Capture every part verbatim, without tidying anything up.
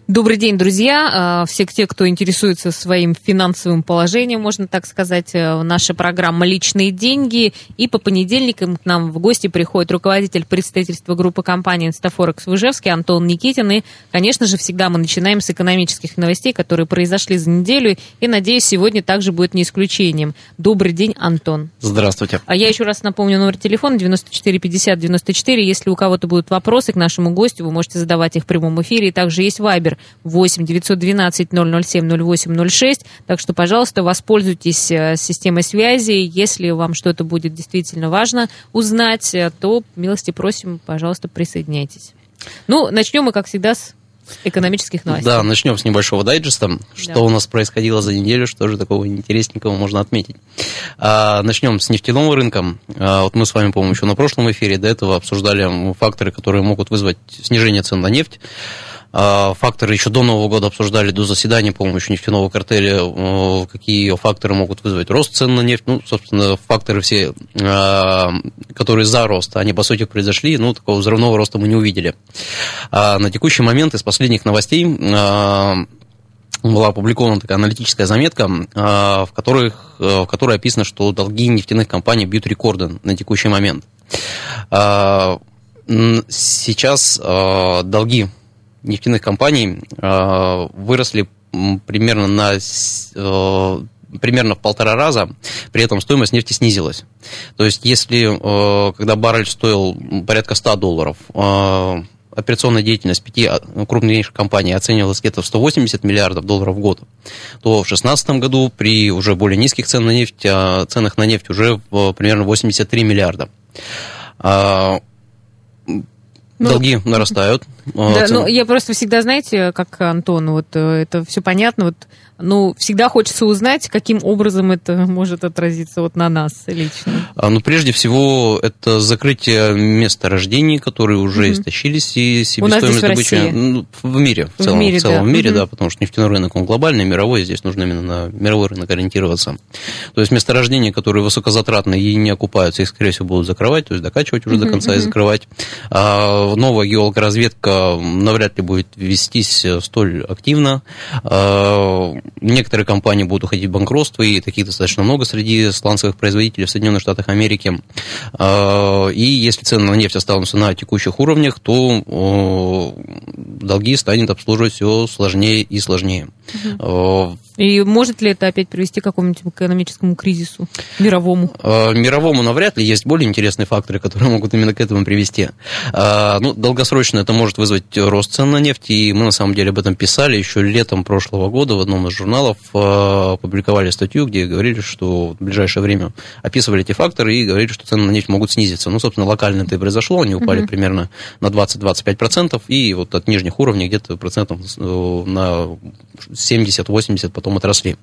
Добрый день, друзья. Все те, кто интересуется своим финансовым положением, можно так сказать, наша программа «Личные деньги». И по понедельникам к нам в гости приходит руководитель представительства группы компании «Инстафорекс» в Ижевске Антон Никитин. И, конечно же, всегда мы начинаем с экономических новостей, которые произошли за неделю. И, надеюсь, сегодня также будет не исключением. Добрый день, Антон. Здравствуйте. А я еще раз напомню номер телефона девяносто четыре пятьдесят девяносто четыре. Если у кого-то будут вопросы к нашему гостю, вы можете задавать их в прямом эфире. И также есть Вайбер восемь девятьсот двенадцать ноль ноль семь ноль восемь ноль шесть. Так что, пожалуйста, воспользуйтесь системой связи. Если вам что-то будет действительно важно узнать, то милости просим, пожалуйста, присоединяйтесь. Ну, начнем мы, как всегда, с экономических новостей. Да, начнем с небольшого дайджеста. Что да. у нас происходило за неделю, что же такого интересненького можно отметить. А, начнем с нефтяного рынка. А, вот мы с вами, по-моему, еще на прошлом эфире до этого обсуждали факторы, которые могут вызвать снижение цен на нефть. Факторы еще до Нового года обсуждали, до заседания, по-моему, еще нефтяного картеля, какие факторы могут вызвать рост цен на нефть. Ну, собственно, факторы все, которые за рост, они, по сути, произошли, но такого взрывного роста мы не увидели. На текущий момент из последних новостей была опубликована такая аналитическая заметка, в, которых, в которой описано, что долги нефтяных компаний бьют рекорды на текущий момент. Сейчас долги нефтяных компаний э, выросли примерно, на, э, примерно в полтора раза, при этом стоимость нефти снизилась. То есть, если, э, когда баррель стоил порядка ста долларов, э, операционная деятельность пяти крупнейших компаний оценивалась где-то в сто восемьдесят миллиардов долларов в год, то в две тысячи шестнадцатом году при уже более низких цен на нефть, э, ценах на нефть уже в, примерно восемьдесят три миллиарда. Э, Ну, долги нарастают. Да, ну, я просто всегда, знаете, как Антон, вот это все понятно, вот, ну, всегда хочется узнать, каким образом это может отразиться вот на нас лично. А, ну, прежде всего, это закрытие месторождений, которые уже mm-hmm. истощились, и себестоимость добычи ну, в мире, в целом, в, мире, в, целом, да. в мире, mm-hmm. да, потому что нефтяной рынок, он глобальный, мировой, здесь нужно именно на мировой рынок ориентироваться. То есть месторождения, которые высокозатратные и не окупаются, их, скорее всего, будут закрывать, то есть докачивать уже mm-hmm. до конца mm-hmm. и закрывать. А новая геологоразведка навряд ли будет вестись столь активно. Некоторые компании будут уходить в банкротство, и таких достаточно много среди сланцевых производителей в Соединенных Штатах Америки. И если цены на нефть останутся на текущих уровнях, то долги станет обслуживать все сложнее и сложнее. Угу. И может ли это опять привести к какому-нибудь экономическому кризису мировому? Мировому навряд ли. Есть более интересные факторы, которые могут именно к этому привести. Ну, долгосрочно это может вызвать рост цен на нефть, и мы на самом деле об этом писали еще летом прошлого года в одном из журналов, опубликовали статью, где говорили, что в ближайшее время описывали эти факторы и говорили, что цены на нефть могут снизиться. Ну, собственно, локально это и произошло, они упали uh-huh. примерно на двадцать-двадцать пять процентов, и вот от нижних уровней где-то процентов на семьдесят-восемьдесят потом отросли.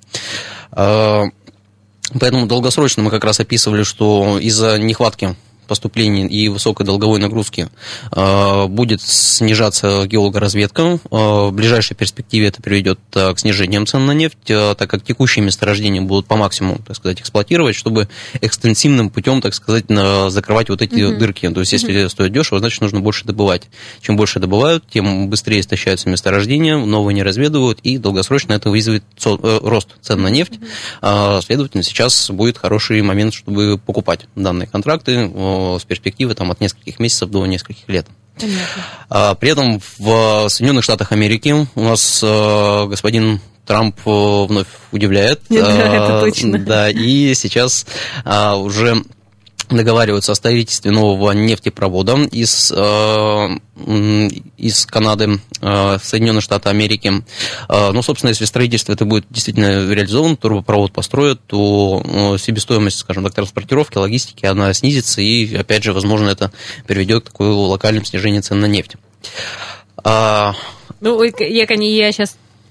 Поэтому долгосрочно мы как раз описывали, что из-за нехватки поступлений и высокой долговой нагрузки э, будет снижаться геологоразведка. Э, в ближайшей перспективе это приведет э, к снижениям цен на нефть, э, так как текущие месторождения будут по максимуму, так сказать, эксплуатировать, чтобы экстенсивным путем, так сказать, на, закрывать вот эти uh-huh. дырки. То есть, если uh-huh. стоит дешево, значит, нужно больше добывать. Чем больше добывают, тем быстрее истощаются месторождения, новые не разведывают, и долгосрочно это вызовет со, э, рост цен на нефть. Uh-huh. Э, следовательно, сейчас будет хороший момент, чтобы покупать данные контракты с перспективы там, от нескольких месяцев до нескольких лет. А, при этом в Соединенных Штатах Америки у нас а, господин Трамп вновь удивляет. Да, а, это точно. Да, и сейчас а, уже договариваются о строительстве нового нефтепровода из, э, из Канады э, в Соединенные Штаты Америки. Э, ну, собственно, если строительство это будет действительно реализовано, трубопровод построят, то э, себестоимость, скажем так, транспортировки, логистики, она снизится, и, опять же, возможно, это приведет к такому локальному снижению цен на нефть. А... Ну, я, я сейчас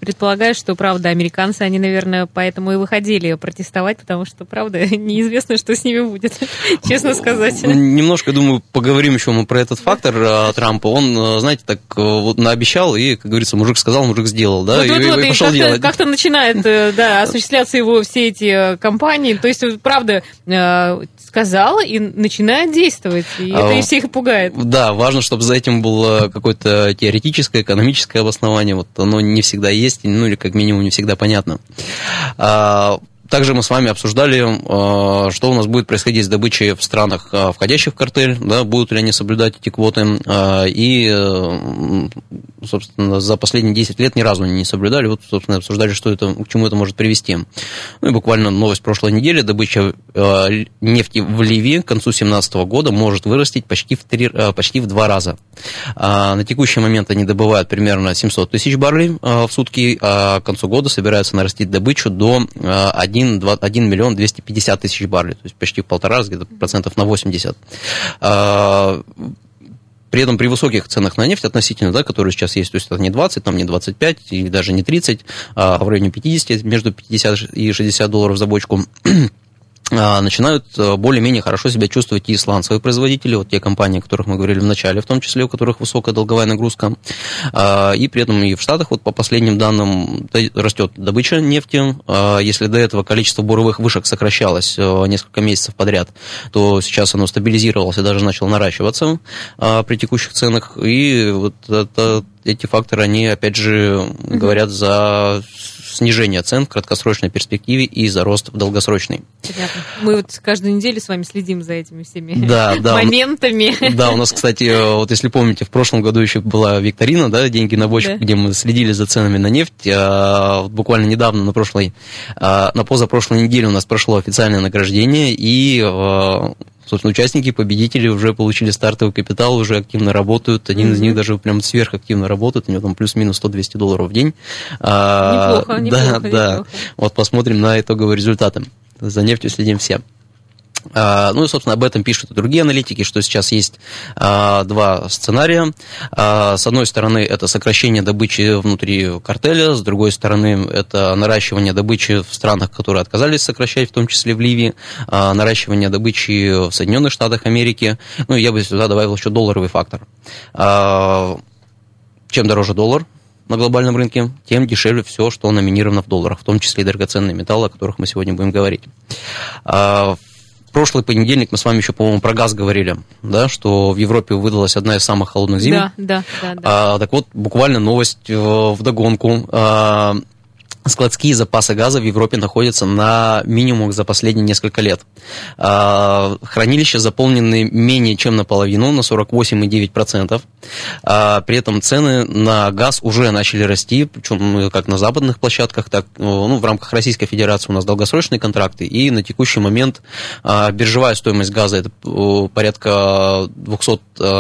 предполагаю, что, правда, американцы, они, наверное, поэтому и выходили протестовать, потому что, правда, неизвестно, что с ними будет, честно сказать. Немножко, думаю, поговорим еще мы про этот фактор Трампа. Он, знаете, так вот наобещал, и, как говорится, мужик сказал, мужик сделал, да, вот, и, вот, и, вот, и пошел как-то, делать. Как-то начинает, да, осуществляться его все эти кампании. То есть, правда, сказал и начинает действовать, и это и всех пугает. Да, важно, чтобы за этим было какое-то теоретическое, экономическое обоснование. Вот оно не всегда есть, ну или как минимум не всегда понятно. Также мы с вами обсуждали, что у нас будет происходить с добычей в странах, входящих в картель, да, будут ли они соблюдать эти квоты. И, собственно, за последние десять лет ни разу они не соблюдали. Вот, собственно, обсуждали, что это, к чему это может привести. Ну и буквально новость прошлой недели. Добыча нефти в Ливии к концу две тысячи семнадцатого года может вырасти почти в, три, почти в два раза. На текущий момент они добывают примерно семьсот тысяч баррелей в сутки, а к концу года собираются нарастить добычу до один миллион двести пятьдесят тысяч баррелей, то есть почти в полтора раза, где-то процентов на восемьдесят. При этом при высоких ценах на нефть относительно, да, которые сейчас есть, то есть это не двадцать, там не двадцать пять и даже не тридцать, а в районе пятьдесят, между пятьдесят и шестьдесят долларов за бочку, начинают более-менее хорошо себя чувствовать и исландские производители, вот те компании, о которых мы говорили в начале, в том числе, у которых высокая долговая нагрузка. И при этом и в Штатах, вот по последним данным, растет добыча нефти. Если до этого количество буровых вышек сокращалось несколько месяцев подряд, то сейчас оно стабилизировалось и даже начало наращиваться при текущих ценах. И вот это, эти факторы, они, опять же, говорят за снижение цен в краткосрочной перспективе и за рост в долгосрочной. Понятно. Мы вот каждую неделю с вами следим за этими всеми да, да, моментами. Да, у нас, кстати, вот если помните, в прошлом году еще была викторина, да, «Деньги на бочку», да, где мы следили за ценами на нефть. А буквально недавно, на прошлой, на позапрошлой неделе у нас прошло официальное награждение, и собственно, участники, победители уже получили стартовый капитал, уже активно работают. Один mm-hmm. из них даже прям сверхактивно работает, у него там плюс-минус сто-двести долларов в день. Неплохо, а, неплохо, да, неплохо. Да. Вот посмотрим на итоговые результаты. За нефтью следим все. Ну и, собственно, об этом пишут и другие аналитики, что сейчас есть а, два сценария. А, с одной стороны, это сокращение добычи внутри картеля, с другой стороны, это наращивание добычи в странах, которые отказались сокращать, в том числе в Ливии, а, наращивание добычи в Соединенных Штатах Америки. Ну и я бы сюда добавил еще долларовый фактор. А, чем дороже доллар на глобальном рынке, тем дешевле все, что номинировано в долларах, в том числе и драгоценные металлы, о которых мы сегодня будем говорить. А, В прошлый понедельник мы с вами еще, по-моему, про газ говорили, да, что в Европе выдалась одна из самых холодных зим. Да, да, да. да. А, так вот, буквально новость вдогонку. А, складские запасы газа в Европе находятся на минимумах за последние несколько лет. А, хранилища заполнены менее чем наполовину, на сорок восемь целых девять десятых процента. А, при этом цены на газ уже начали расти, причем как на западных площадках, так ну, в рамках Российской Федерации у нас долгосрочные контракты, и на текущий момент а, биржевая стоимость газа это порядка двести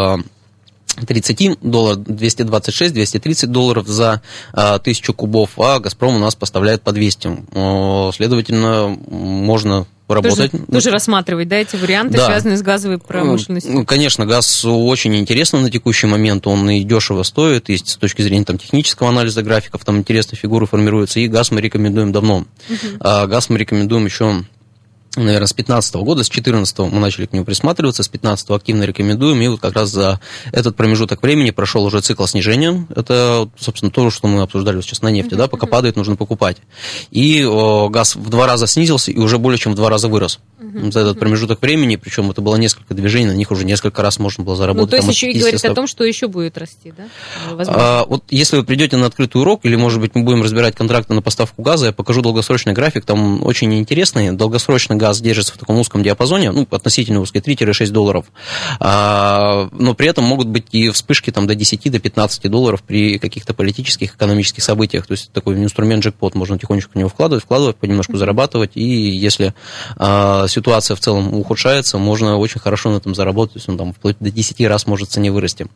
тридцать долларов, двести двадцать шесть - двести тридцать долларов за а, тысячу кубов, а «Газпром» у нас поставляет по двести. О, следовательно, можно работать. Тоже, тоже рассматривать, да, эти варианты, да, связанные с газовой промышленностью? Ну, конечно, газ очень интересно на текущий момент, он и дешево стоит, и с точки зрения там, технического анализа графиков, там интересные фигуры формируются, и газ мы рекомендуем давно. Uh-huh. А газ мы рекомендуем еще, наверное, с пятнадцатого года, с четырнадцатого мы начали к нему присматриваться, с пятнадцатого активно рекомендуем, и вот как раз за этот промежуток времени прошел уже цикл снижения. Это, собственно, то, что мы обсуждали сейчас на нефти, да, пока падает, нужно покупать. И о, газ в два раза снизился и уже более чем в два раза вырос за этот промежуток времени, причем это было несколько движений, на них уже несколько раз можно было заработать. Ну, то есть еще и говорить о том, что еще будет расти, да? А, вот если вы придете на открытый урок, или, может быть, мы будем разбирать контракты на поставку газа, я покажу долгосрочный график, там очень интересный. Долгосрочный газ держится в таком узком диапазоне, ну, относительно узкой, три-шесть долларов, а, но при этом могут быть и вспышки там, до десяти - пятнадцати долларов при каких-то политических, экономических событиях. То есть такой инструмент джекпот, можно тихонечко в него вкладывать, вкладывать, понемножку зарабатывать, и если а, ситуация в целом ухудшается, можно очень хорошо на этом заработать, то есть он там вплоть до десяти раз может в цене вырасти.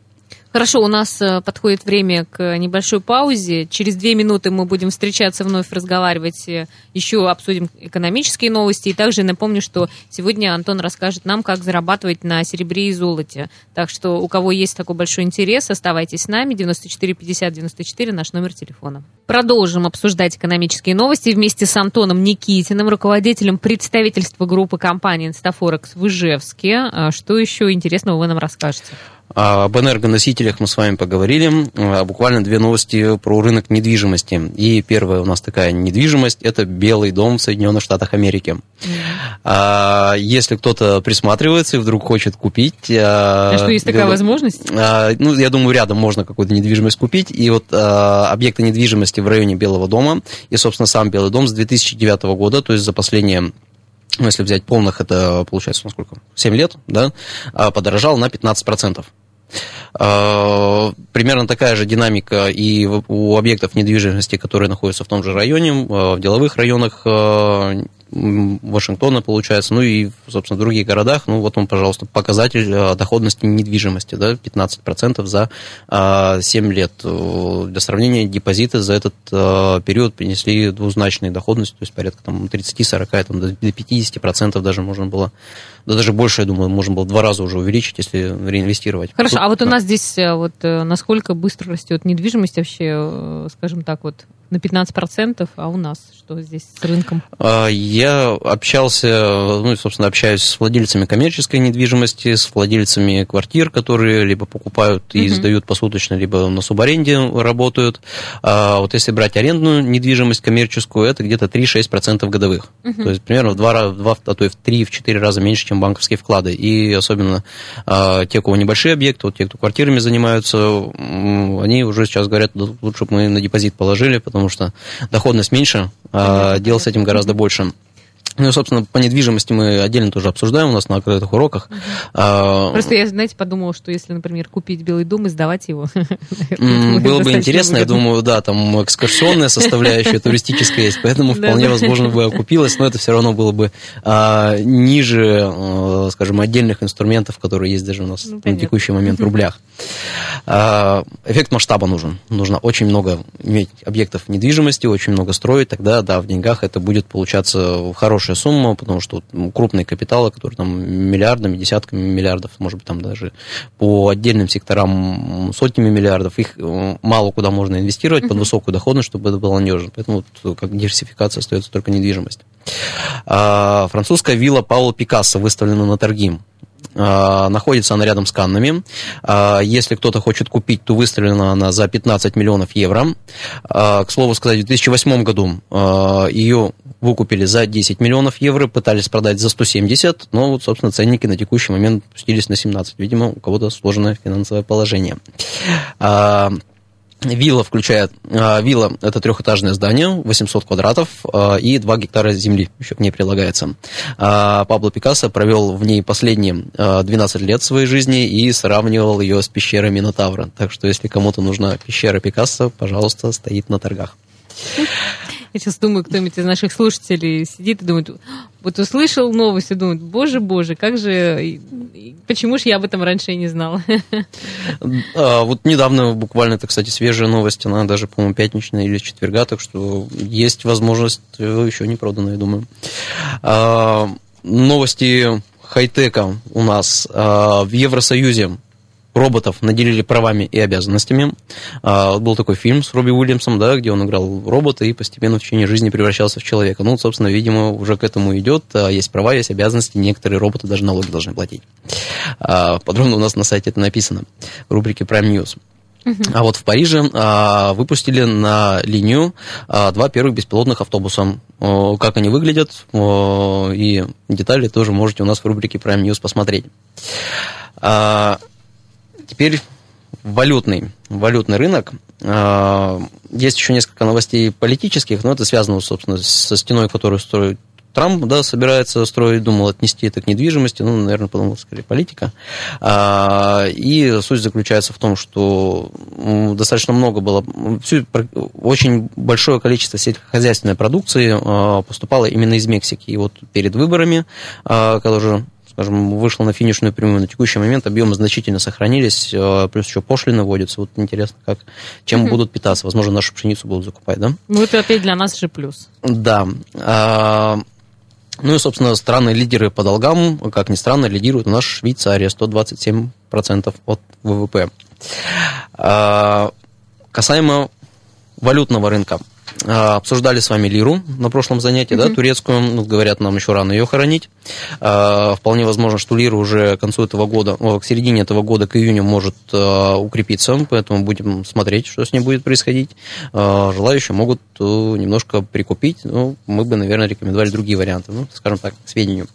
Хорошо, у нас подходит время к небольшой паузе. Через две минуты мы будем встречаться, вновь разговаривать, еще обсудим экономические новости. И также напомню, что сегодня Антон расскажет нам, как зарабатывать на серебре и золоте. Так что у кого есть такой большой интерес, оставайтесь с нами. девяносто четыре пятьдесят девяносто четыре наш номер телефона. Продолжим обсуждать экономические новости вместе с Антоном Никитиным, руководителем представительства группы компании «Инстафорекс» в Ижевске. Что еще интересного вы нам расскажете? Об энергоносителях мы с вами поговорили. Буквально две новости про рынок недвижимости. И первая у нас такая недвижимость – это Белый дом в Соединенных Штатах Америки. Mm-hmm. Если кто-то присматривается и вдруг хочет купить… А что, есть Белый... такая возможность? Ну, я думаю, рядом можно какую-то недвижимость купить. И вот объекты недвижимости в районе Белого дома и, собственно, сам Белый дом с две тысячи девятого года, то есть за последние… Ну, если взять полных, это получается, ну, сколько? семь лет, да, подорожал на пятнадцать процентов. Примерно такая же динамика и у объектов недвижимости, которые находятся в том же районе, в деловых районах Вашингтона, получается, ну и, собственно, в других городах. Ну, вот он, пожалуйста, показатель доходности недвижимости, да, пятнадцать процентов за семь лет. Для сравнения, депозиты за этот период принесли двузначные доходности, то есть порядка там, тридцать-сорок, там, до пятьдесят процентов даже можно было, да даже больше, я думаю, можно было два раза уже увеличить, если реинвестировать. Хорошо, Тут, а вот да. у нас здесь вот насколько быстро растет недвижимость вообще, скажем так, вот на пятнадцать процентов, а у нас что здесь с рынком? Я общался, ну и, собственно, общаюсь с владельцами коммерческой недвижимости, с владельцами квартир, которые либо покупают и uh-huh. сдают посуточно, либо на субаренде работают. А вот если брать арендную недвижимость коммерческую, это где-то три-шесть процентов годовых. Uh-huh. То есть примерно в два, в два, а то и в три-четыре раза меньше, чем банковские вклады. И особенно а, те, у кого небольшие объекты, вот те, кто квартирами занимаются, они уже сейчас говорят, лучше бы мы на депозит положили, потому что доходность меньше, а дел с этим гораздо больше. Ну и, собственно, по недвижимости мы отдельно тоже обсуждаем у нас на открытых уроках. Просто я, знаете, подумала, что если, например, купить Белый дом и сдавать его... Было бы интересно, я думаю, да, там экскурсионная составляющая, туристическая есть, поэтому вполне возможно бы окупилось, но это все равно было бы ниже, скажем, отдельных инструментов, которые есть даже у нас на текущий момент в рублях. Эффект масштаба нужен. Нужно очень много иметь объектов недвижимости, очень много строить, тогда, да, в деньгах это будет получаться хорошая сумма, потому что ну, крупные капиталы, которые там миллиардами, десятками миллиардов, может быть, там даже по отдельным секторам сотнями миллиардов, их мало куда можно инвестировать uh-huh. под высокую доходность, чтобы это было надежно. Поэтому вот, как диверсификация остается только недвижимость. А, французская вилла Пабло Пикассо выставлена на торги. Uh, находится она рядом с Каннами. Uh, если кто-то хочет купить, то выставлена она за пятнадцать миллионов евро. Uh, к слову сказать, в две тысячи восьмом году uh, ее выкупили за десять миллионов евро, пытались продать за сто семьдесят, но, вот, собственно, ценники на текущий момент спустились на семнадцать. Видимо, у кого-то сложное финансовое положение. Uh, Вилла включает, э, вилла – это трехэтажное здание, восемьсот квадратов э, и два гектара земли еще к ней прилагается. Э, Пабло Пикассо провел в ней последние э, двенадцать лет своей жизни и сравнивал ее с пещерой Минотавра. Так что, если кому-то нужна пещера Пикассо, пожалуйста, стоит на торгах. Я сейчас думаю, кто-нибудь из наших слушателей сидит и думает, вот услышал новость и думает, боже, боже, как же, почему же я об этом раньше и не знала? А, вот недавно, буквально, это, кстати, свежая новость, она даже, по-моему, пятничная или четверга, так что есть возможность, еще не продана, я думаю. А, новости хай-тека у нас а, в Евросоюзе. Роботов наделили правами и обязанностями. А, был такой фильм с Робби Уильямсом, да, где он играл робота и постепенно в течение жизни превращался в человека. Ну, собственно, видимо, уже к этому идет. А, есть права, есть обязанности. Некоторые роботы даже налоги должны платить. А, подробно у нас на сайте это написано в рубрике Prime News. Uh-huh. А вот в Париже а, выпустили на линию а, два первых беспилотных автобуса. О, как они выглядят, о, и детали тоже можете у нас в рубрике Prime News посмотреть. А, Теперь валютный, валютный рынок. Есть еще несколько новостей политических, но это связано, собственно, со стеной, которую строит Трамп, да, собирается строить, думал отнести это к недвижимости, ну, наверное, подумал, скорее, политика. И суть заключается в том, что достаточно много было, очень большое количество сельскохозяйственной продукции поступало именно из Мексики. И вот перед выборами, которые скажем, вышло на финишную прямую. На текущий момент объемы значительно сохранились, плюс еще пошлины вводятся. Вот интересно, как, чем угу. будут питаться. Возможно, нашу пшеницу будут закупать, да? Ну, это опять для нас же плюс. Да. Ну и, собственно, страны-лидеры по долгам, как ни странно, лидирует у нас Швейцария, сто двадцать семь процентов от ВВП. Касаемо валютного рынка. Обсуждали с вами лиру на прошлом занятии, mm-hmm. да, турецкую. Ну, говорят, нам еще рано ее хоронить. Вполне возможно, что лира уже к концу этого года, к середине этого года, к июню может укрепиться, поэтому будем смотреть, что с ней будет происходить. Желающие могут немножко прикупить, но мы бы, наверное, рекомендовали другие варианты, ну, скажем так, к сведению.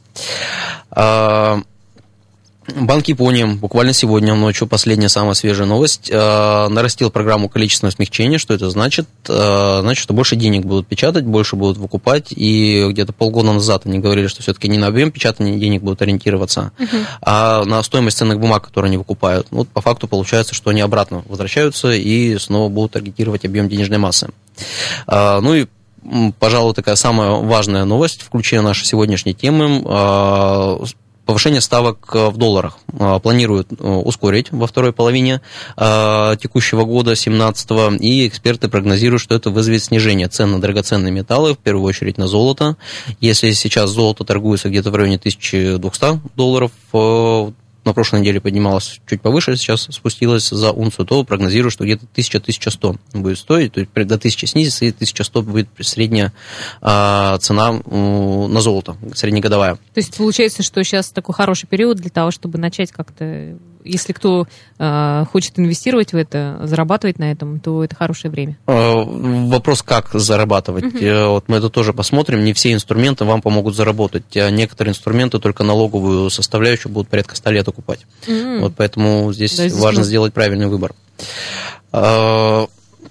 Банк Японии буквально сегодня ночью, последняя самая свежая новость, э, нарастил программу количественного смягчения. Что это значит? Э, значит, что больше денег будут печатать, больше будут выкупать. И где-то полгода назад они говорили, что все-таки не на объем печатания денег будут ориентироваться, uh-huh. а на стоимость ценных бумаг, которые они выкупают. Вот по факту получается, что они обратно возвращаются и снова будут таргетировать объем денежной массы. Э, ну и, пожалуй, такая самая важная новость в ключе нашей сегодняшней темы э, – повышение ставок в долларах планируют ускорить во второй половине текущего года, семнадцатого, и эксперты прогнозируют, что это вызовет снижение цен на драгоценные металлы, в первую очередь на золото. Если сейчас золото торгуется где-то в районе тысяча двести долларов, на прошлой неделе поднималась чуть повыше, сейчас спустилась за унцию, то прогнозирую, что где-то тысяча - тысяча сто будет стоить, то есть до тысячи снизится, и тысяча сто будет средняя а, цена на золото, среднегодовая. То есть получается, что сейчас такой хороший период для того, чтобы начать как-то, если кто э, хочет инвестировать в это, зарабатывать на этом, то это хорошее время. Вопрос, как зарабатывать. Uh-huh. Вот мы это тоже посмотрим. Не все инструменты вам помогут заработать. Некоторые инструменты только налоговую составляющую будут порядка ста лет окупать. Uh-huh. Вот поэтому здесь, да, здесь важно мы... сделать правильный выбор. Ну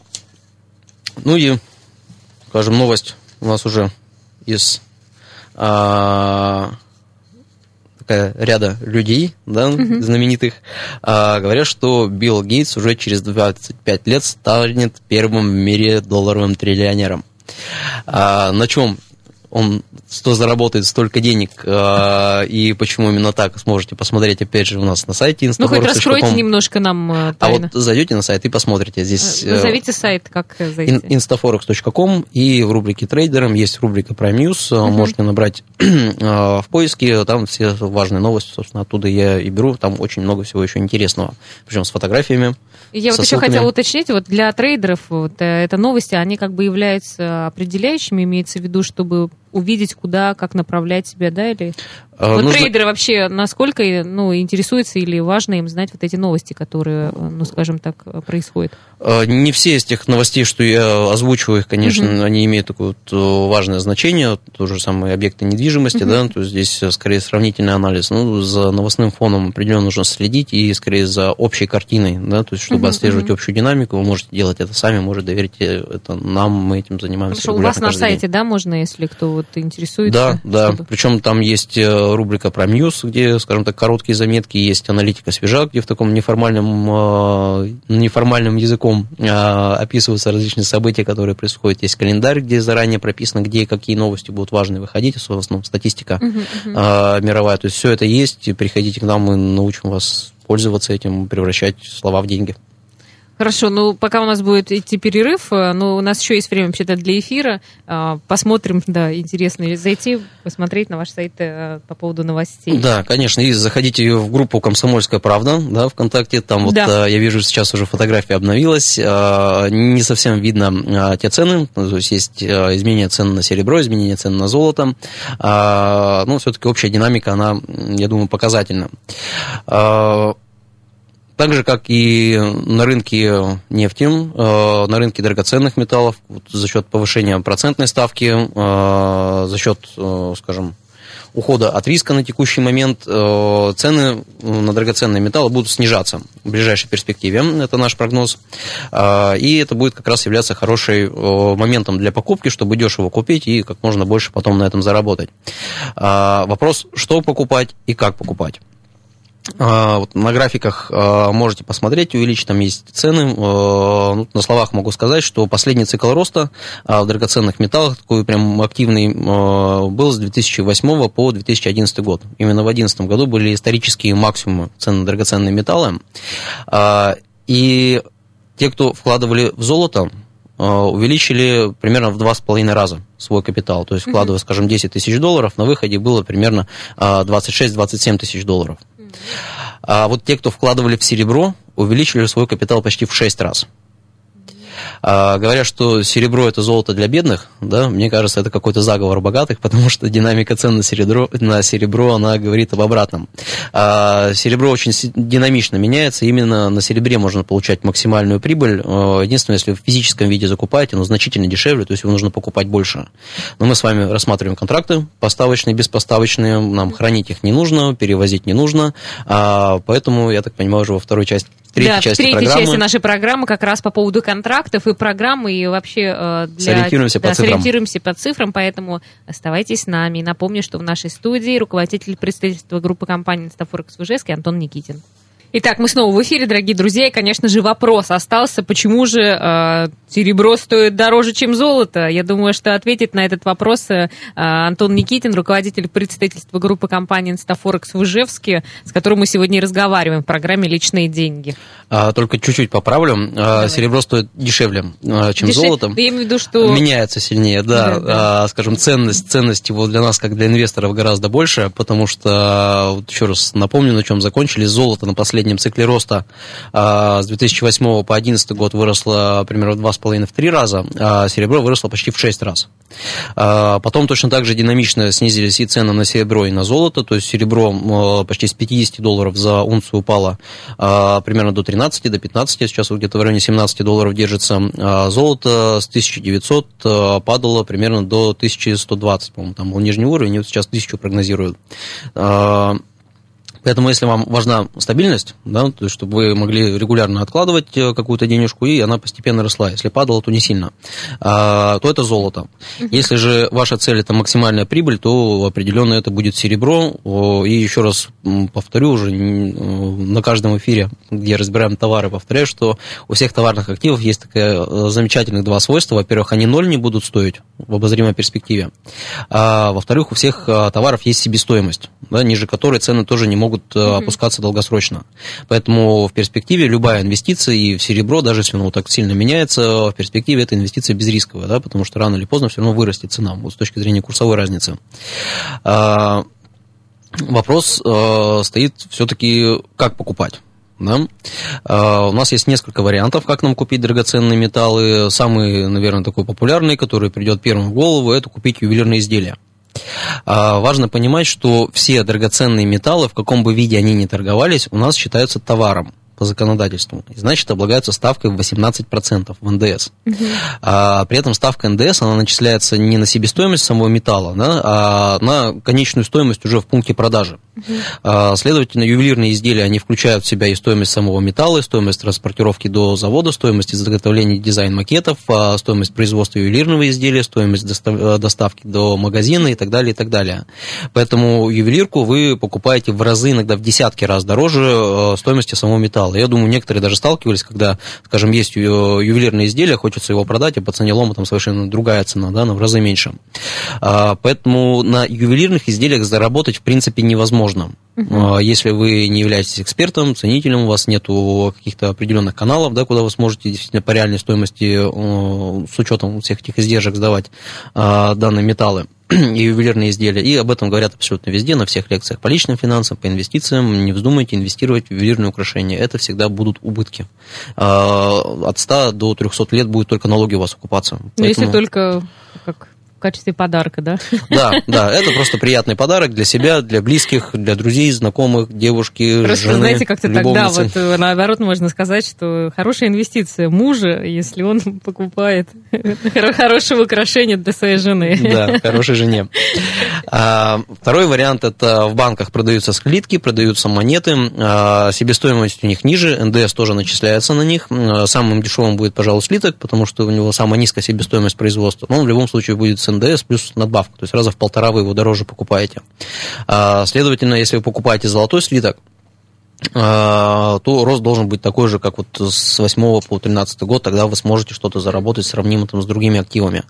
и, скажем, новость у нас уже из... ряда людей, да, uh-huh. знаменитых, а, говорят, что Билл Гейтс уже через двадцать пять лет станет первым в мире долларовым триллионером. А, на чем он что заработает столько денег, э, и почему именно так, сможете посмотреть, опять же, у нас на сайте instaforex точка com. Ну, хоть раскройте немножко нам тайну. А вот зайдете на сайт и посмотрите. Здесь назовите сайт, как зайти. instaforex точка com, и в рубрике «Трейдерам» есть рубрика Prime News, uh-huh. можете набрать в поиске, там все важные новости, собственно, оттуда я и беру, там очень много всего еще интересного, причем с фотографиями. Я вот еще хотела уточнить, вот для трейдеров вот, это новости, они как бы являются определяющими, имеется в виду, чтобы увидеть, куда, как направлять себя, да, или... А, вот нужно... трейдеры вообще насколько, ну, интересуются или важно им знать вот эти новости, которые, ну, скажем так, происходят? Не все из тех новостей, что я озвучиваю, их, конечно, uh-huh. они имеют такое вот важное значение, то же самое объекты недвижимости, uh-huh. да, то есть здесь скорее сравнительный анализ, ну, за новостным фоном определенно нужно следить, и скорее за общей картиной, да, то есть чтобы uh-huh. отслеживать uh-huh. общую динамику, вы можете делать это сами, можете доверить это нам, мы этим занимаемся. Хорошо, у вас на сайте, день. Да, можно, если кто вот интересуется? Да, да, чтобы... причем там есть рубрика Prime News, где, скажем так, короткие заметки, есть аналитика свежа, где в таком неформальном, неформальным языком описываются различные события, которые происходят. Есть календарь, где заранее прописано, где какие новости будут важны выходить, в основном статистика uh-huh, uh-huh. мировая. То есть все это есть, приходите к нам, мы научим вас пользоваться этим, превращать слова в деньги. Хорошо, ну пока у нас будет идти перерыв, ну у нас еще есть время вообще-то для эфира, посмотрим, да, интересно зайти, посмотреть на ваш сайт по поводу новостей. Да, конечно, и заходите в группу «Комсомольская правда», да, ВКонтакте, там вот да. я вижу, сейчас уже фотография обновилась, не совсем видно те цены, то есть есть изменение цен на серебро, изменение цен на золото, но все-таки общая динамика, она, я думаю, показательна. Так же, как и на рынке нефти, на рынке драгоценных металлов, вот за счет повышения процентной ставки, за счет, скажем, ухода от риска на текущий момент, цены на драгоценные металлы будут снижаться в ближайшей перспективе, это наш прогноз, и это будет как раз являться хорошим моментом для покупки, чтобы дешево купить и как можно больше потом на этом заработать. Вопрос, что покупать и как покупать. Вот на графиках можете посмотреть, увеличить, там есть цены. Ну, на словах могу сказать, что последний цикл роста в драгоценных металлах, такой прям активный, был с две тысячи восьмого по две тысячи одиннадцатый год. Именно в две тысячи одиннадцатом году были исторические максимумы цен на драгоценные металлы. И те, кто вкладывали в золото, увеличили примерно в два с половиной раза свой капитал. То есть, вкладывая, скажем, десять тысяч долларов, на выходе было примерно двадцать шесть - двадцать семь тысяч долларов. А вот те, кто вкладывали в серебро, увеличили свой капитал почти в шесть раз. А, говорят, что серебро – это золото для бедных, да, мне кажется, это какой-то заговор богатых, потому что динамика цен на серебро, на серебро она говорит об обратном. А, серебро очень динамично меняется, именно на серебре можно получать максимальную прибыль. Единственное, если в физическом виде закупаете, оно значительно дешевле, то есть его нужно покупать больше. Но мы с вами рассматриваем контракты, поставочные, беспоставочные, нам хранить их не нужно, перевозить не нужно, а, поэтому, я так понимаю, уже во второй части, в третьей да, части в третьей программы... части нашей программы как раз по поводу контрактов и программы, и вообще для... Сориентируемся да, по цифрам. Сориентируемся по цифрам, поэтому оставайтесь с нами. Напомню, что в нашей студии руководитель представительства группы компании «Инстафорекс» в Ижевске Антон Никитин. Итак, мы снова в эфире, дорогие друзья, и, конечно же, вопрос остался, почему же э, серебро стоит дороже, чем золото. Я думаю, что ответит на этот вопрос э, Антон Никитин, руководитель представительства группы компании «Инстафорекс» в Ижевске, с которым мы сегодня и разговариваем в программе «Личные деньги». А, только чуть-чуть поправлю. Давай. Серебро стоит дешевле, чем Дешев... золото. Я имею в виду, что... Меняется сильнее, да. да, да. А, скажем, ценность, ценность его для нас, как для инвесторов, гораздо больше, потому что, вот еще раз напомню, на чем закончили. Золото на последнем В среднем цикле роста а, с две тысячи восьмого по две тысячи одиннадцатый год выросло примерно в два с половиной - в три раза, а серебро выросло почти в шесть раз. А, потом точно так же динамично снизились и цены на серебро, и на золото, то есть серебро а, почти с пятидесяти долларов за унцию упало а, примерно до тринадцати, до пятнадцати, сейчас вот где-то в районе семнадцати долларов держится. А золото с тысяча девятисот а, падало примерно до тысячи ста двадцати, по-моему, там был нижний уровень, и вот сейчас тысячу прогнозируют. А, Поэтому, если вам важна стабильность, да, то есть, чтобы вы могли регулярно откладывать какую-то денежку, и она постепенно росла. Если падала, то не сильно. А, то это золото. Uh-huh. Если же ваша цель – это максимальная прибыль, то определенно это будет серебро. И еще раз повторю уже на каждом эфире, где разбираем товары, повторяю, что у всех товарных активов есть такое замечательных два свойства. Во-первых, они ноль не будут стоить в обозримой перспективе. А во-вторых, у всех товаров есть себестоимость, да, ниже которой цены тоже не могут могут mm-hmm. опускаться долгосрочно. Поэтому в перспективе любая инвестиция и в серебро, даже если оно так сильно меняется, в перспективе это инвестиция безрисковая, да, потому что рано или поздно все равно вырастет цена, вот с точки зрения курсовой разницы. А, вопрос а, стоит все-таки, как покупать. Да? А, у нас есть несколько вариантов, как нам купить драгоценные металлы. Самый, наверное, такой популярный, который придет первым в голову, это купить ювелирные изделия. Важно понимать, что все драгоценные металлы, в каком бы виде они ни торговались, у нас считаются товаром по законодательству. И, значит, облагаются ставкой в восемнадцать процентов в эн дэ эс. Uh-huh. А, при этом ставка эн дэ эс, она начисляется не на себестоимость самого металла, да, а на конечную стоимость уже в пункте продажи. Uh-huh. А, следовательно, ювелирные изделия, они включают в себя и стоимость самого металла, и стоимость транспортировки до завода, стоимость изготовления дизайн-макетов, а, стоимость производства ювелирного изделия, стоимость достав- доставки до магазина и так далее, и так далее. Поэтому ювелирку вы покупаете в разы, иногда в десятки раз дороже а, стоимости самого металла. Я думаю, некоторые даже сталкивались, когда, скажем, есть ювелирное изделие, хочется его продать, а по цене лома там совершенно другая цена, да, но в разы меньше. А, поэтому на ювелирных изделиях заработать в принципе невозможно. Uh-huh. Если вы не являетесь экспертом, ценителем, у вас нет каких-то определенных каналов, да, куда вы сможете действительно по реальной стоимости с учетом всех этих издержек сдавать данные металлы и ювелирные изделия. И об этом говорят абсолютно везде, на всех лекциях по личным финансам, по инвестициям. Не вздумайте инвестировать в ювелирные украшения. Это всегда будут убытки. От ста до трехсот лет будет только налоги у вас окупаться. Ну, Поэтому... если только... как... в качестве подарка, да? Да, да, это просто приятный подарок для себя, для близких, для друзей, знакомых, девушки, просто, жены, знаете, как-то любовницы. Тогда вот наоборот можно сказать, что хорошая инвестиция мужа, если он покупает хорошее украшение для своей жены. Да, хорошей жене. А, второй вариант – это в банках продаются слитки, продаются монеты, а, себестоимость у них ниже, эн дэ эс тоже начисляется на них. Самым дешевым будет, пожалуй, слиток, потому что у него самая низкая себестоимость производства, но он в любом случае будет с эн дэ эс плюс надбавка, то есть раза в полтора вы его дороже покупаете. А, следовательно, если вы покупаете золотой слиток, то рост должен быть такой же, как вот с восьмого по тринадцатый год, тогда вы сможете что-то заработать сравнимо там с другими активами.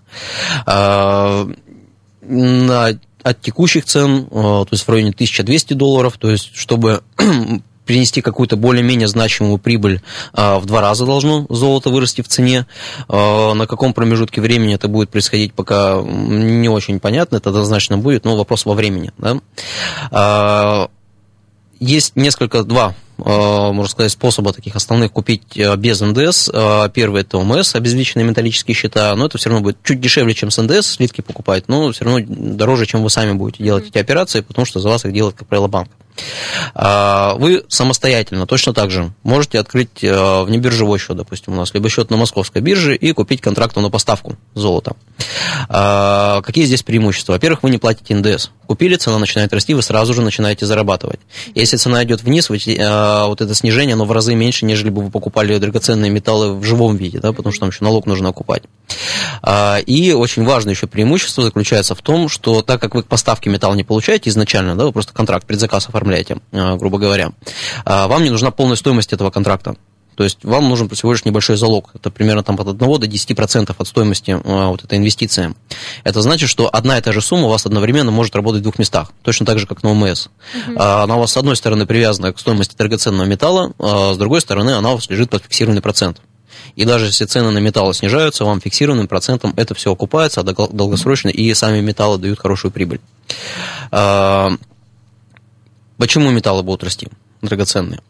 От текущих цен, то есть в районе тысяча двести долларов, то есть чтобы принести какую-то более-менее значимую прибыль, в два раза должно золото вырасти в цене. На каком промежутке времени это будет происходить, пока не очень понятно, это однозначно будет, но вопрос во времени. Да? Есть несколько, два, можно сказать, способа таких основных купить без эн дэ эс. Первый – это о эм эс, обезличенные металлические счета, но это все равно будет чуть дешевле, чем с эн дэ эс слитки покупать, но все равно дороже, чем вы сами будете делать эти операции, потому что за вас их делает, как правило, банк. Вы самостоятельно точно так же можете открыть внебиржевой счет, допустим, у нас, либо счет на московской бирже и купить контракт на поставку золота. Какие здесь преимущества? Во-первых, вы не платите эн дэ эс. Купили, цена начинает расти, вы сразу же начинаете зарабатывать. Если цена идет вниз, вы, вот это снижение, оно в разы меньше, нежели бы вы покупали драгоценные металлы в живом виде, да, потому что там еще налог нужно окупать. И очень важное еще преимущество заключается в том, что так как вы к поставке металла не получаете изначально, да, вы просто контракт, предзаказ оформляете, грубо говоря, вам не нужна полная стоимость этого контракта. То есть вам нужен всего лишь небольшой залог. Это примерно там, от одного до десяти процентов от стоимости а, вот этой инвестиции. Это значит, что одна и та же сумма у вас одновременно может работать в двух местах. Точно так же, как на о эм эс. Uh-huh. А, она у вас, с одной стороны, привязана к стоимости драгоценного металла, а с другой стороны, она у вас лежит под фиксированный процент. И даже если цены на металлы снижаются, вам фиксированным процентом это все окупается, а долгосрочно и сами металлы дают хорошую прибыль. А, почему металлы будут расти? Драгоценные.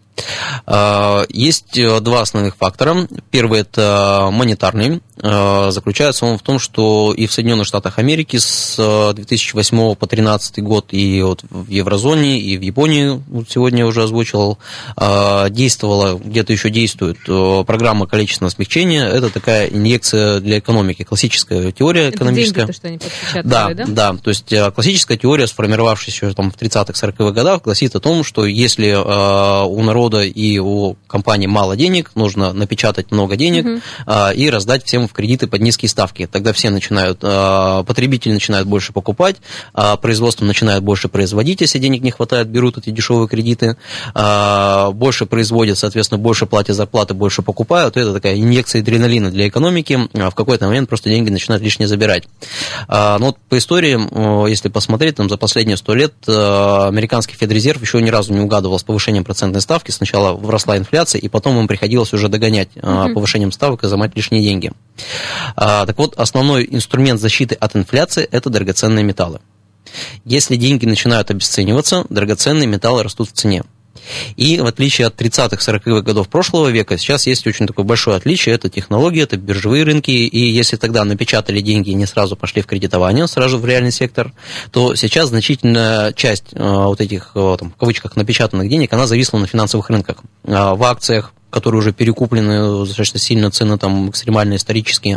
Есть два основных фактора. Первый – это монетарный. Заключается он в том, что и в Соединенных Штатах Америки с две тысячи восьмого по две тысячи тринадцатый год, и вот в еврозоне, и в Японии, вот сегодня я уже озвучивал, действовала, где-то еще действует программа количественного смягчения. Это такая инъекция для экономики, классическая теория экономическая. Это деньги, то, что они да, да? Да, то есть классическая теория, сформировавшаяся еще там в тридцатых-сороковых годах, гласит о том, что если у народа и у компании мало денег, нужно напечатать много денег uh-huh. а, и раздать всем в кредиты под низкие ставки. Тогда все начинают, а, потребители начинают больше покупать, а производство начинает больше производить, если денег не хватает, берут эти дешевые кредиты, а, больше производят, соответственно, больше платят зарплаты, больше покупают. Это такая инъекция адреналина для экономики. А в какой-то момент просто деньги начинают лишнее забирать. А, но вот по истории, если посмотреть, там, за последние сто лет американский Федрезерв еще ни разу не угадывал с повышением процентной ставки. Сначала вросла инфляция, и потом им приходилось уже догонять uh-huh. повышением ставок и изымать лишние деньги. А, так вот, основной инструмент защиты от инфляции – это драгоценные металлы. Если деньги начинают обесцениваться, драгоценные металлы растут в цене. И в отличие от тридцатых-сороковых годов прошлого века, сейчас есть очень такое большое отличие, это технологии, это биржевые рынки, и если тогда напечатали деньги и не сразу пошли в кредитование, сразу в реальный сектор, то сейчас значительная часть вот этих, там, в кавычках, напечатанных денег, она зависла на финансовых рынках, в акциях, которые уже перекуплены достаточно сильно, цены там экстремально исторические,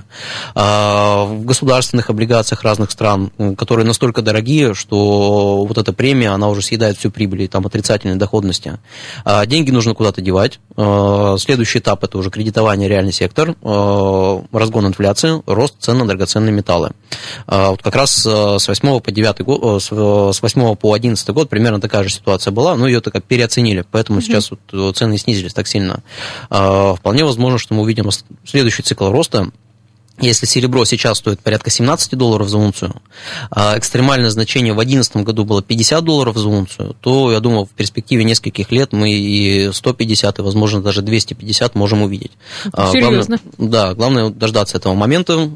в государственных облигациях разных стран, которые настолько дорогие, что вот эта премия, она уже съедает всю прибыль и там отрицательной доходности. Деньги нужно куда-то девать. Следующий этап – это уже кредитование, реальный сектор, разгон инфляции, рост цен на драгоценные металлы. Вот как раз с восьмого по девятый год, с восьмого по одиннадцатый год примерно такая же ситуация была, но ее так переоценили, поэтому mm-hmm. сейчас вот цены снизились так сильно. Вполне возможно, что мы увидим следующий цикл роста. Если серебро сейчас стоит порядка семнадцать долларов за унцию, а экстремальное значение в две тысячи одиннадцатом году было пятьдесят долларов за унцию, то, я думаю, в перспективе нескольких лет мы и сто пятьдесят, и, возможно, даже двести пятьдесят можем увидеть. Серьезно? Главное, да, главное дождаться этого момента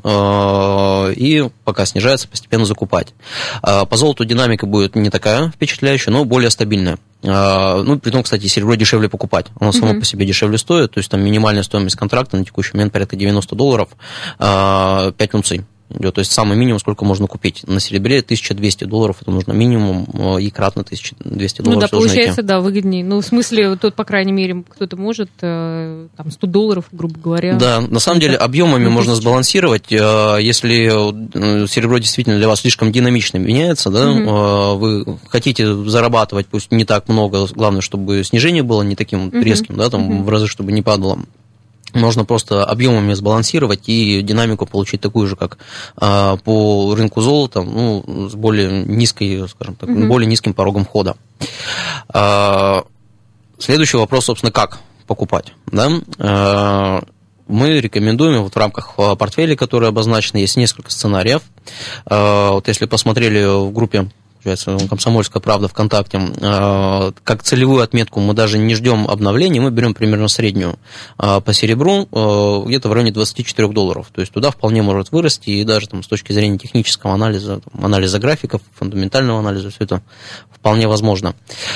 и пока снижается, постепенно закупать. По золоту динамика будет не такая впечатляющая, но более стабильная. Ну, при том, кстати, серебро дешевле покупать. Оно само uh-huh. по себе дешевле стоит. То есть там минимальная стоимость контракта на текущий момент порядка девяносто долларов, пять унций идет. То есть самый минимум, сколько можно купить. На серебре тысяча двести долларов, это нужно минимум, и кратно тысяча двести долларов. Ну да, получается, да, выгоднее. Ну, в смысле, тут, по крайней мере, кто-то может, там, сто долларов, грубо говоря. Да, на самом деле, объемами ну, можно сбалансировать. Если серебро действительно для вас слишком динамично меняется, да, угу. вы хотите зарабатывать, пусть не так много, главное, чтобы снижение было не таким угу. резким, да, там, угу. в разы, чтобы не падало. Можно просто объемами сбалансировать и динамику получить такую же, как а, по рынку золота, ну, с более низкой, скажем так, mm-hmm. более низким порогом входа. А, Следующий вопрос, собственно, как покупать, да? Мы рекомендуем вот в рамках портфеля, которые обозначены, есть несколько сценариев. Вот если посмотрели в группе «Комсомольская правда» ВКонтакте, как целевую отметку мы даже не ждем обновления, мы берем примерно среднюю по серебру где-то в районе двадцать четыре долларов. То есть туда вполне может вырасти, и даже там, с точки зрения технического анализа, там, анализа графиков, фундаментального анализа, все это вполне возможно.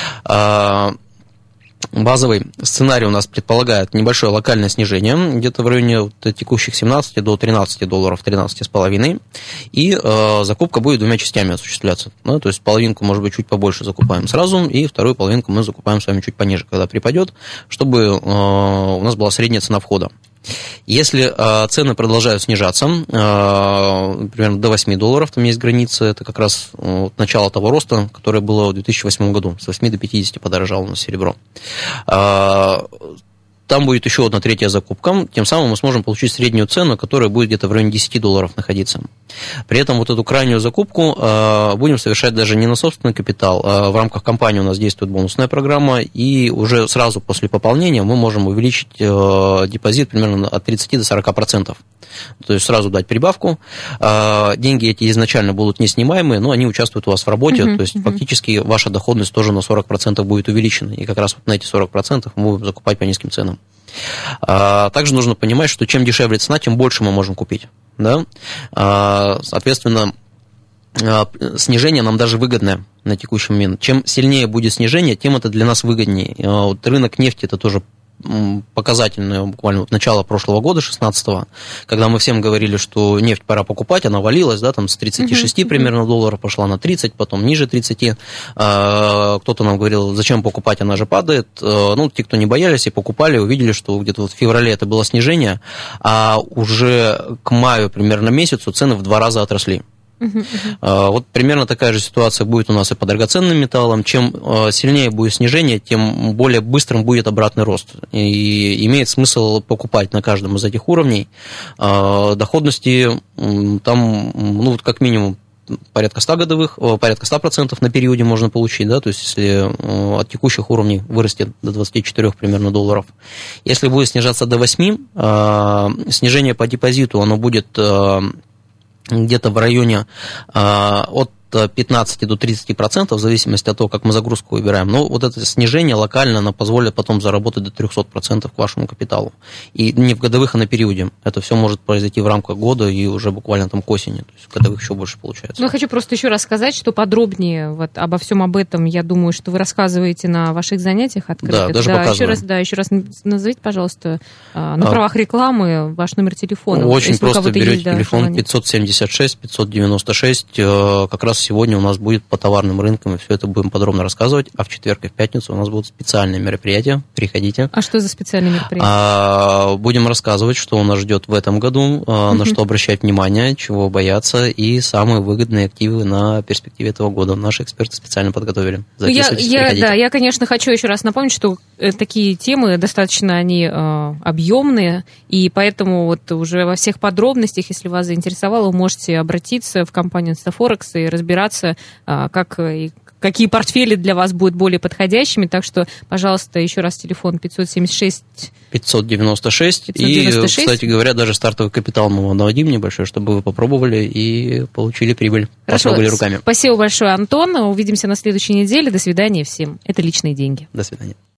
Базовый сценарий у нас предполагает небольшое локальное снижение, где-то в районе вот текущих семнадцати до тринадцати долларов, тринадцати с половиной, и э, закупка будет двумя частями осуществляться. Ну, то есть половинку, может быть, чуть побольше закупаем сразу, и вторую половинку мы закупаем с вами чуть пониже, когда припадет, чтобы э, у нас была средняя цена входа. Если э, цены продолжают снижаться, э, примерно до восьми долларов, там есть граница, это как раз э, начало того роста, которое было в две тысячи восьмом году, с восьми до пятидесяти подорожало у нас серебро. Э, Там будет еще одна третья закупка, тем самым мы сможем получить среднюю цену, которая будет где-то в районе десяти долларов находиться. При этом вот эту крайнюю закупку э, будем совершать даже не на собственный капитал, а в рамках компании у нас действует бонусная программа, и уже сразу после пополнения мы можем увеличить э, депозит примерно от тридцати до сорока процентов. То есть сразу дать прибавку. Э, деньги эти изначально будут не снимаемые, но они участвуют у вас в работе, uh-huh, то есть uh-huh. фактически ваша доходность тоже на сорок процентов будет увеличена, и как раз вот на эти сорок процентов мы будем закупать по низким ценам. Также нужно понимать, что чем дешевле цена, тем больше мы можем купить. Да? Соответственно, снижение нам даже выгодное на текущий момент. Чем сильнее будет снижение, тем это для нас выгоднее. Вот рынок нефти – это тоже показательное буквально вот начало прошлого года, шестнадцатого, когда мы всем говорили, что нефть пора покупать, она валилась, да, там с тридцати шести uh-huh, примерно долларов пошла на тридцать, потом ниже тридцати. Кто-то нам говорил, зачем покупать, она же падает. Ну, те, кто не боялись и покупали, увидели, что где-то вот в феврале это было снижение, а уже к маю примерно месяцу цены в два раза отросли. Uh-huh, uh-huh. Вот примерно такая же ситуация будет у нас и по драгоценным металлам. Чем сильнее будет снижение, тем более быстрым будет обратный рост. И имеет смысл покупать на каждом из этих уровней. Доходности там, ну, вот как минимум, порядка ста годовых, порядка ста процентов на периоде можно получить, да, то есть если от текущих уровней вырастет до двадцати четырёх примерно долларов. Если будет снижаться до восьми, снижение по депозиту, оно будет где-то в районе э, от пятнадцати до тридцати процентов, в зависимости от того, как мы загрузку выбираем. Но вот это снижение локально оно позволит потом заработать до трехсот процентов к вашему капиталу. И не в годовых, а на периоде. Это все может произойти в рамках года и уже буквально там к осени. То есть в годовых еще больше получается. Ну, я хочу просто еще раз сказать, что подробнее вот обо всем об этом, я думаю, что вы рассказываете на ваших занятиях открытых. Да, даже да, показываем. Еще раз, да, еще раз назовите, пожалуйста, на правах рекламы ваш номер телефона. Очень просто берете есть, телефон да, пятьсот семьдесят шесть пятьсот девяносто шесть, как раз сегодня у нас будет по товарным рынкам, и все это будем подробно рассказывать, а в четверг и в пятницу у нас будут специальные мероприятия, приходите. А что за специальные мероприятия? А, будем рассказывать, что у нас ждет в этом году, а, на что обращать внимание, чего бояться, и самые выгодные активы на перспективе этого года. Наши эксперты специально подготовили. Записывайтесь, я, я, да, я, конечно, хочу еще раз напомнить, что такие темы достаточно они э, объемные, и поэтому вот уже во всех подробностях, если вас заинтересовало, вы можете обратиться в компанию Instaforex и разбираться, э, как и какие портфели для вас будут более подходящими. Так что, пожалуйста, еще раз телефон пятьсот семьдесят шесть пятьсот девяносто шесть. И, кстати говоря, даже стартовый капитал мы вам дадим небольшой, чтобы вы попробовали и получили прибыль. Хорошо. Потрогали руками. Спасибо большое, Антон. Увидимся на следующей неделе. До свидания всем. Это «Личные деньги». До свидания.